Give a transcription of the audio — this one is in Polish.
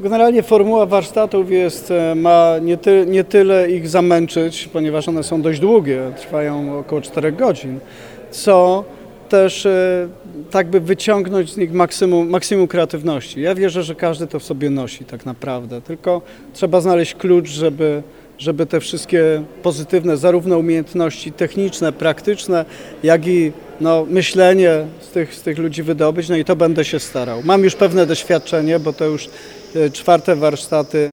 Generalnie formuła warsztatów ma nie tyle ich zamęczyć, ponieważ one są dość długie, trwają około 4 godzin, co też tak by wyciągnąć z nich maksimum kreatywności. Ja wierzę, że każdy to w sobie nosi tak naprawdę, tylko trzeba znaleźć klucz, żeby te wszystkie pozytywne zarówno umiejętności techniczne, praktyczne, jak i myślenie z tych ludzi wydobyć, i to będę się starał. Mam już pewne doświadczenie, bo to już 4 warsztaty.